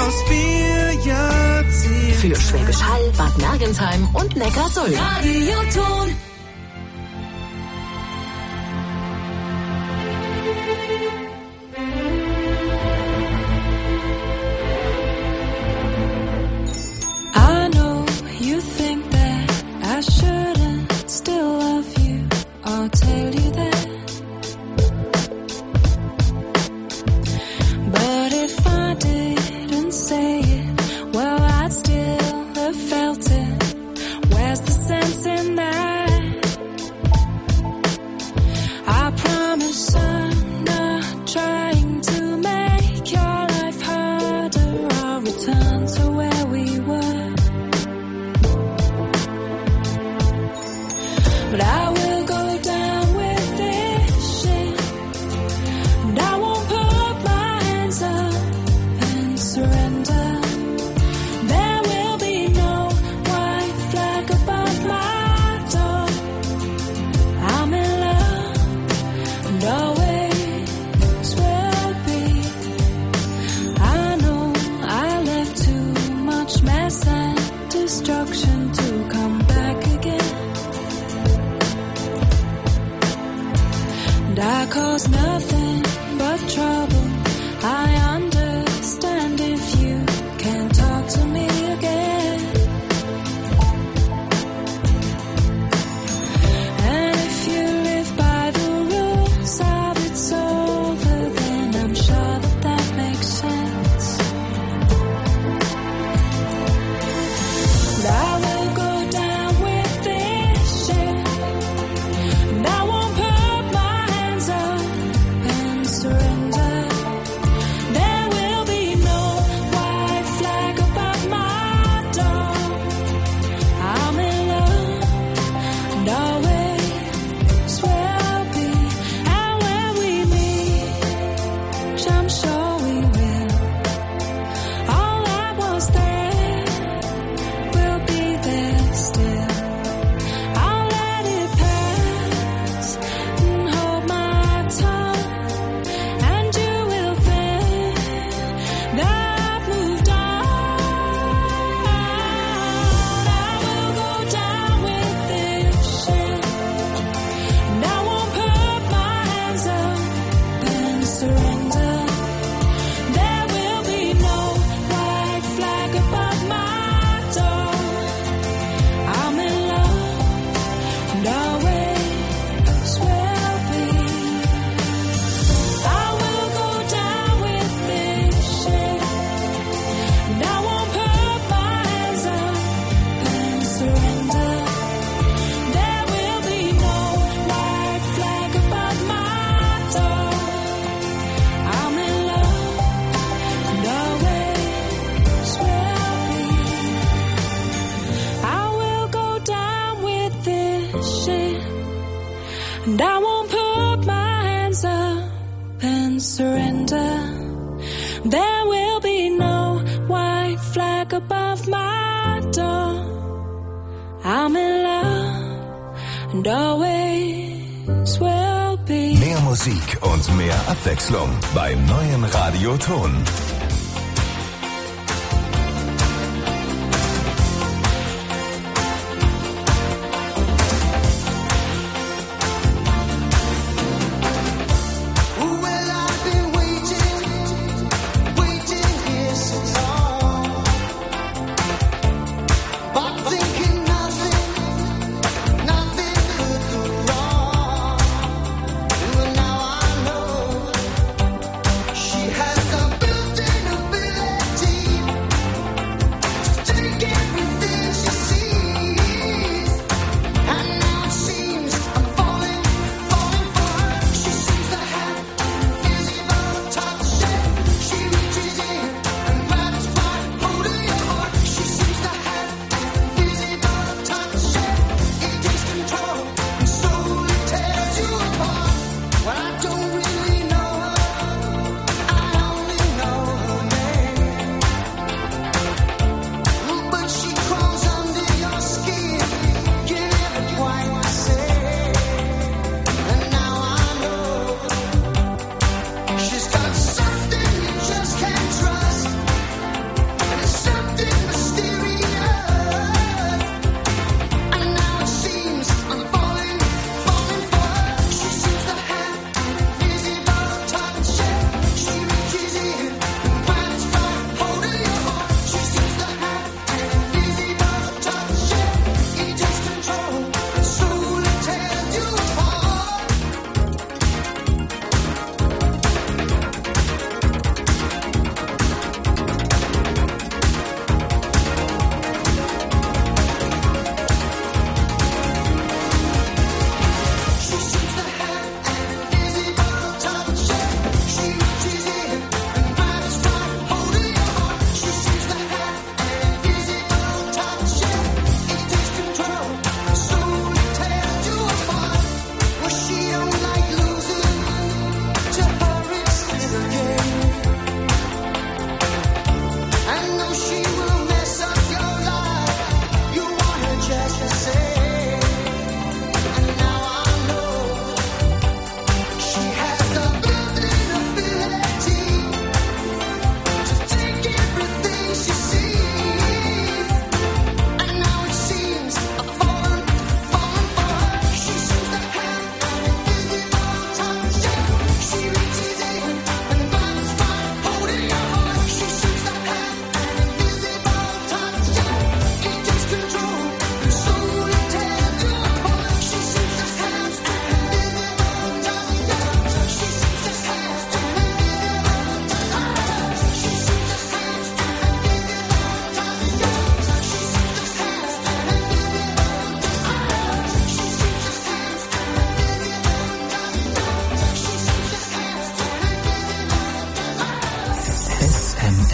Für Schwäbisch Hall, Bad Mergentheim und Neckarsulm. Radioton. I know you think that I shouldn't still love you. I'll tell you that. But if I didn't say it, well, I'd still have felt it. Where's the sense in that? I promise I'm not trying to make your life harder. I'll return to where we were. But I will go down with this shit, and I won't put my hands up and surrender. There will be no white flag above my door. I'm in love and always will be. I know I left too much mess and destruction to come back again. And I caused nothing but trouble. I understand if you can't talk to me again. And if you live by the rules of it's over, then I'm sure that that makes sense. But I will go down with this shit, and I won't put my hands up and surrender. There will be no white flag above my door. I'm in love and always will be. And when we meet, which I'm sure we will, all that was there will be there still. I'll let it pass and hold my tongue, and you will think that I've moved on. I will go down with this shit, and I won't put my hands up and surrender. There will be no white flag above my door. I'm in love and always will be. I will go down with this shit, and I won't put my hands up and surrender. There will be no white flag above my door. I'm in love and always will be. I will go down with this shit, and I won't put my hands up and surrender. There will be no white flag above my door. I'm in love and always will be. Mehr Musik und mehr Abwechslung beim neuen Radioton. Well, I've been waiting here since all, but thinking nothing could go wrong. Well, now I know she has a built-in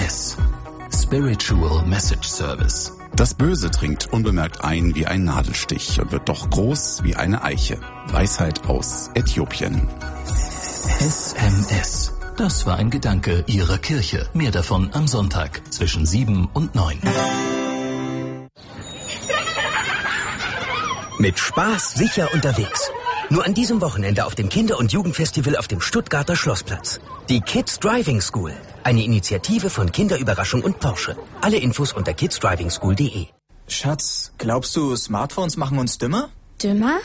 SMS. Spiritual Message Service. Das Böse dringt unbemerkt ein wie ein Nadelstich und wird doch groß wie eine Eiche. Weisheit aus Äthiopien. SMS. Das war ein Gedanke Ihrer Kirche. Mehr davon am Sonntag zwischen 7 und 9. Mit Spaß sicher unterwegs. Nur an diesem Wochenende auf dem Kinder- und Jugendfestival auf dem Stuttgarter Schlossplatz. Die Kids Driving School. Eine Initiative von Kinderüberraschung und Porsche. Alle Infos unter kidsdrivingschool.de. Schatz, glaubst du, Smartphones machen uns dümmer? Dümmer?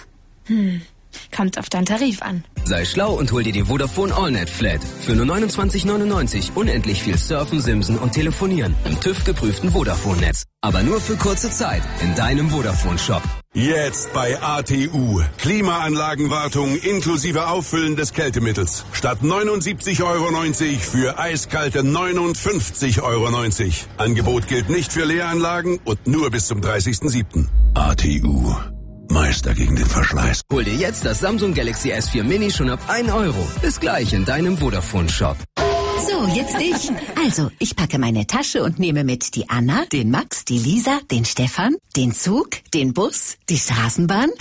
Kommt auf deinen Tarif an. Sei schlau und hol dir die Vodafone AllNet Flat. Für nur 29,99 unendlich viel surfen, simsen und telefonieren. Im TÜV-geprüften Vodafone-Netz. Aber nur für kurze Zeit in deinem Vodafone-Shop. Jetzt bei ATU. Klimaanlagenwartung inklusive Auffüllen des Kältemittels. Statt 79,90 € für eiskalte 59,90 €. Angebot gilt nicht für Leeranlagen und nur bis zum 30.07. ATU. Meister gegen den Verschleiß. Hol dir jetzt das Samsung Galaxy S4 Mini schon ab 1 €. Bis gleich in deinem Vodafone-Shop. So, jetzt ich. Also, ich packe meine Tasche und nehme mit die Anna, den Max, die Lisa, den Stefan, den Zug, den Bus, die Straßenbahn.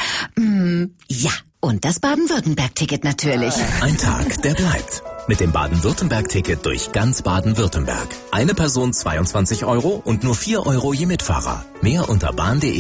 Ja, und das Baden-Württemberg-Ticket natürlich. Ein Tag, der bleibt. Mit dem Baden-Württemberg-Ticket durch ganz Baden-Württemberg. Eine Person 22 € und nur 4 € je Mitfahrer. Mehr unter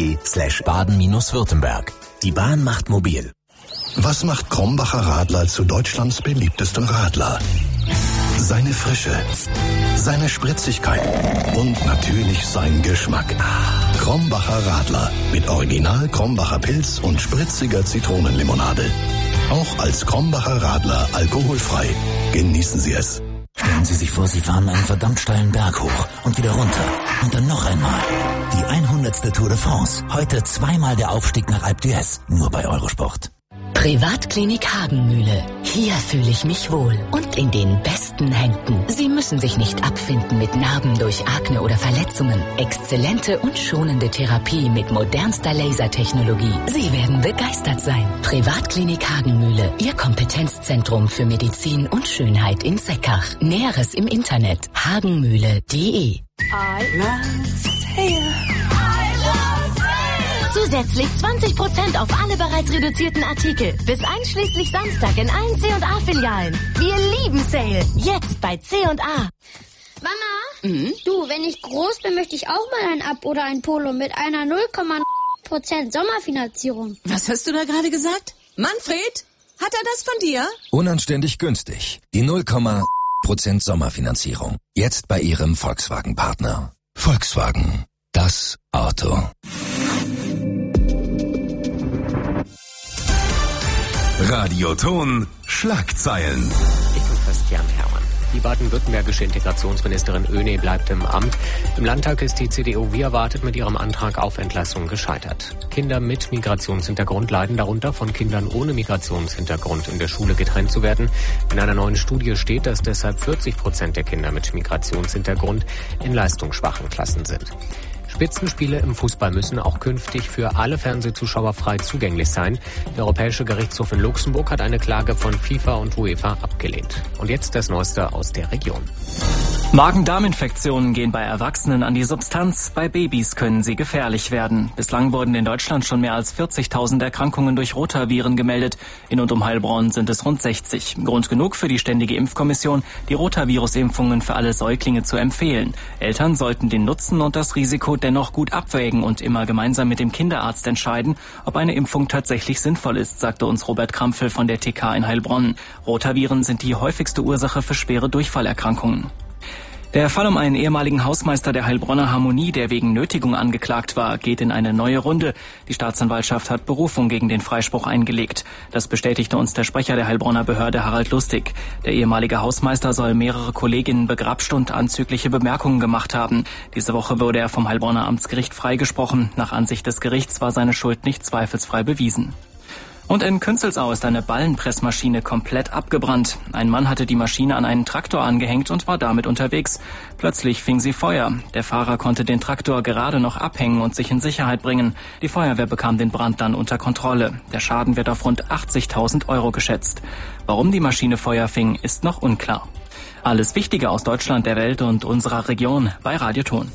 bahn.de/baden-württemberg. Die Bahn macht mobil. Was macht Krombacher Radler zu Deutschlands beliebtestem Radler? Seine Frische, seine Spritzigkeit und natürlich sein Geschmack. Krombacher Radler mit Original Krombacher Pilz und spritziger Zitronenlimonade. Auch als Krombacher Radler alkoholfrei. Genießen Sie es. Stellen Sie sich vor, Sie fahren einen verdammt steilen Berg hoch und wieder runter. Und dann noch einmal. Die 100. Tour de France. Heute zweimal der Aufstieg nach Alpe d'Huez. Nur bei Eurosport. Privatklinik Hagenmühle. Hier fühle ich mich wohl und in den besten Händen. Sie müssen sich nicht abfinden mit Narben durch Akne oder Verletzungen. Exzellente und schonende Therapie mit modernster Lasertechnologie. Sie werden begeistert sein. Privatklinik Hagenmühle. Ihr Kompetenzzentrum für Medizin und Schönheit in Seckach. Näheres im Internet. hagenmühle.de. I love sale. Zusätzlich 20% auf alle bereits reduzierten Artikel. Bis einschließlich Samstag in allen C&A-Filialen. Wir lieben Sale. Jetzt bei C&A. Mama, du, wenn ich groß bin, möchte ich auch mal ein Ab oder ein Polo mit einer 0,0% Sommerfinanzierung. Was hast du da gerade gesagt? Manfred, hat er das von dir? Unanständig günstig. Die 0,% Sommerfinanzierung. Jetzt bei Ihrem Volkswagen-Partner. Volkswagen. Das Auto. Radioton Schlagzeilen. Ich bin Christian Herrmann. Die baden-württembergische Integrationsministerin Oehne bleibt im Amt. Im Landtag ist die CDU wie erwartet mit ihrem Antrag auf Entlassung gescheitert. Kinder mit Migrationshintergrund leiden darunter, von Kindern ohne Migrationshintergrund in der Schule getrennt zu werden. In einer neuen Studie steht, dass deshalb 40% der Kinder mit Migrationshintergrund in leistungsschwachen Klassen sind. Spitzenspiele im Fußball müssen auch künftig für alle Fernsehzuschauer frei zugänglich sein. Der Europäische Gerichtshof in Luxemburg hat eine Klage von FIFA und UEFA abgelehnt. Und jetzt das Neueste aus der Region. Magen-Darm-Infektionen gehen bei Erwachsenen an die Substanz. Bei Babys können sie gefährlich werden. Bislang wurden in Deutschland schon mehr als 40.000 Erkrankungen durch Rotaviren gemeldet. In und um Heilbronn sind es rund 60. Grund genug für die Ständige Impfkommission, die Rotavirus-Impfungen für alle Säuglinge zu empfehlen. Eltern sollten den Nutzen und das Risiko dennoch gut abwägen und immer gemeinsam mit dem Kinderarzt entscheiden, ob eine Impfung tatsächlich sinnvoll ist, sagte uns Robert Krampfel von der TK in Heilbronn. Rotaviren sind die häufigste Ursache für schwere Durchfallerkrankungen. Der Fall um einen ehemaligen Hausmeister der Heilbronner Harmonie, der wegen Nötigung angeklagt war, geht in eine neue Runde. Die Staatsanwaltschaft hat Berufung gegen den Freispruch eingelegt. Das bestätigte uns der Sprecher der Heilbronner Behörde Harald Lustig. Der ehemalige Hausmeister soll mehrere Kolleginnen begrapscht und anzügliche Bemerkungen gemacht haben. Diese Woche wurde er vom Heilbronner Amtsgericht freigesprochen. Nach Ansicht des Gerichts war seine Schuld nicht zweifelsfrei bewiesen. Und in Künzelsau ist eine Ballenpressmaschine komplett abgebrannt. Ein Mann hatte die Maschine an einen Traktor angehängt und war damit unterwegs. Plötzlich fing sie Feuer. Der Fahrer konnte den Traktor gerade noch abhängen und sich in Sicherheit bringen. Die Feuerwehr bekam den Brand dann unter Kontrolle. Der Schaden wird auf rund 80.000 € geschätzt. Warum die Maschine Feuer fing, ist noch unklar. Alles Wichtige aus Deutschland, der Welt und unserer Region bei Radio Ton.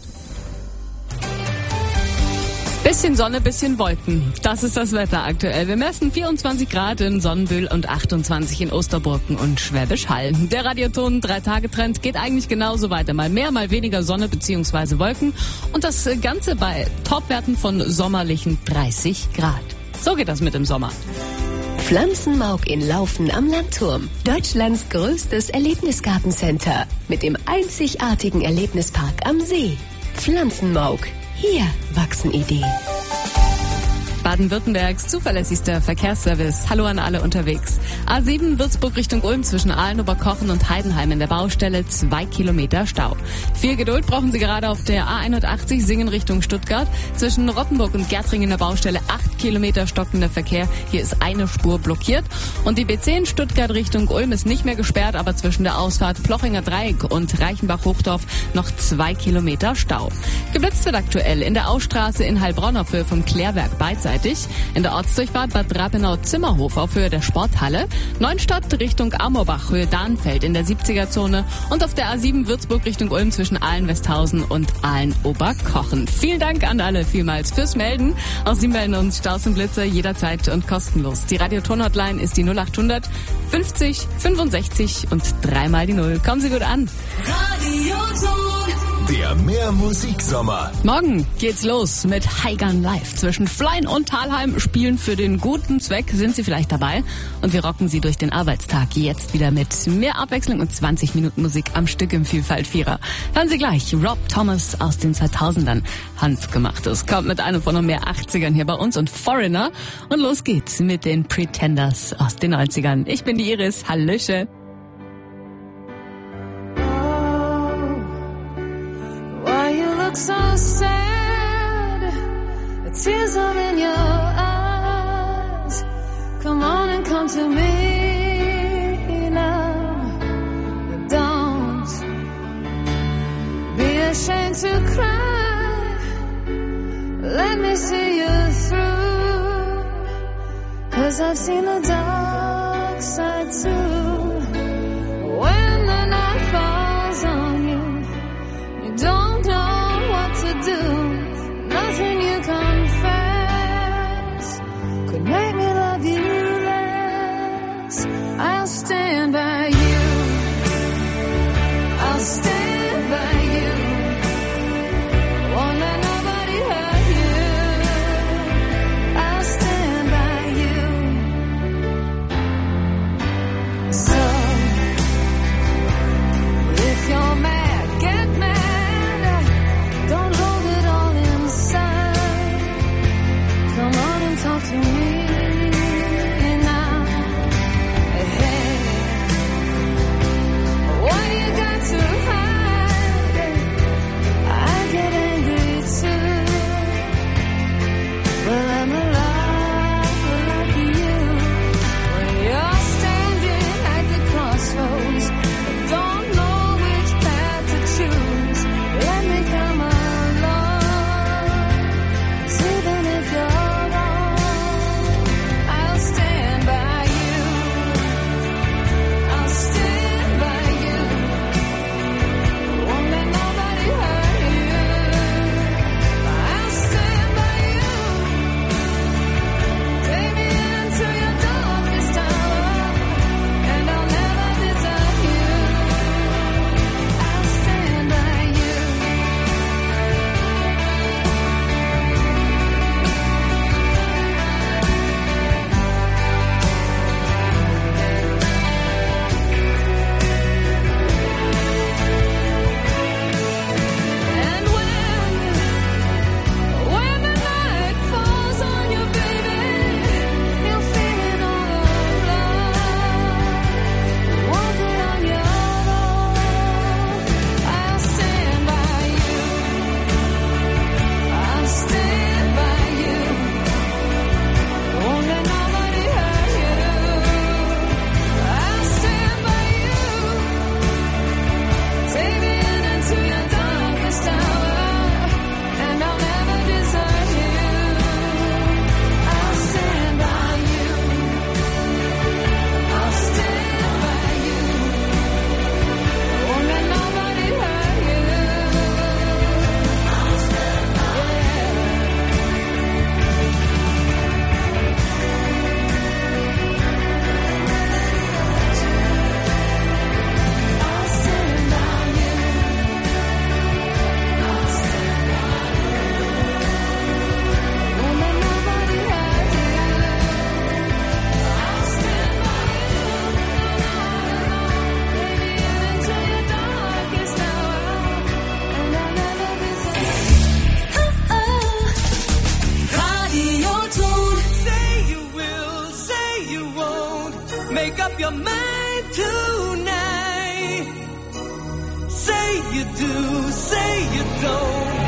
Bisschen Sonne, bisschen Wolken. Das ist das Wetter aktuell. Wir messen 24 Grad in Sonnenbühl und 28 in Osterburken und Schwäbisch Hall. Der Radioton 3-Tage-Trend geht eigentlich genauso weiter. Mal mehr, mal weniger Sonne bzw. Wolken. Und das Ganze bei Topwerten von sommerlichen 30 Grad. So geht das mit dem Sommer. Pflanzenmauk in Laufen am Landturm. Deutschlands größtes Erlebnisgartencenter. Mit dem einzigartigen Erlebnispark am See. Pflanzenmauk. Hier wachsen Ideen. Baden-Württembergs zuverlässigster Verkehrsservice. Hallo an alle unterwegs. A7 Würzburg Richtung Ulm zwischen Aalen, Oberkochen und Heidenheim in der Baustelle 2 Kilometer Stau. Viel Geduld brauchen Sie gerade auf der A81 Singen Richtung Stuttgart. Zwischen Rottenburg und Gärtring in der Baustelle 8 Kilometer stockender Verkehr. Hier ist eine Spur blockiert. Und die B10 Stuttgart Richtung Ulm ist nicht mehr gesperrt, aber zwischen der Ausfahrt Plochinger Dreieck und Reichenbach-Hochdorf noch 2 Kilometer Stau. Geblitzt wird aktuell in der Ausstraße in Heilbronn auf Höhe vom Klärwerk beidseitig. In der Ortsdurchfahrt Bad Rapenau-Zimmerhof auf Höhe der Sporthalle. Neustadt Richtung Amorbach, Höhe Dahnfeld in der 70er-Zone. Und auf der A7 Würzburg Richtung Ulm zwischen Aalen-Westhausen und Aalen-Oberkochen. Vielen Dank an alle vielmals fürs Melden. Auch Sie melden uns Staus und Blitzer jederzeit und kostenlos. Die Radio-Ton-Hotline ist die 0800 50 65 und 3 die 0. Kommen Sie gut an. Radio Ton. Der Meermusiksommer. Morgen geht's los mit Highgun Live. Zwischen Flein und Thalheim spielen für den guten Zweck. Sind Sie vielleicht dabei? Und wir rocken Sie durch den Arbeitstag. Jetzt wieder mit mehr Abwechslung und 20 Minuten Musik am Stück im Vielfalt-Vierer. Hören Sie gleich Rob Thomas aus den 2000ern. Handgemachtes kommt mit einem von noch mehr 80ern hier bei uns und Foreigner. Und los geht's mit den Pretenders aus den 90ern. Ich bin die Iris. Hallöche. So sad, the tears are in your eyes. Come on and come to me now. Don't be ashamed to cry. Let me see you through. 'Cause I've seen the dark side too. When the night falls on you, you don't know to do. Nothing you confess could make me love you less. I'll stand by you. I'll stand by you. Won't let nobody hurt you. I'll stand by you. So up your mind tonight. Say you do, say you don't.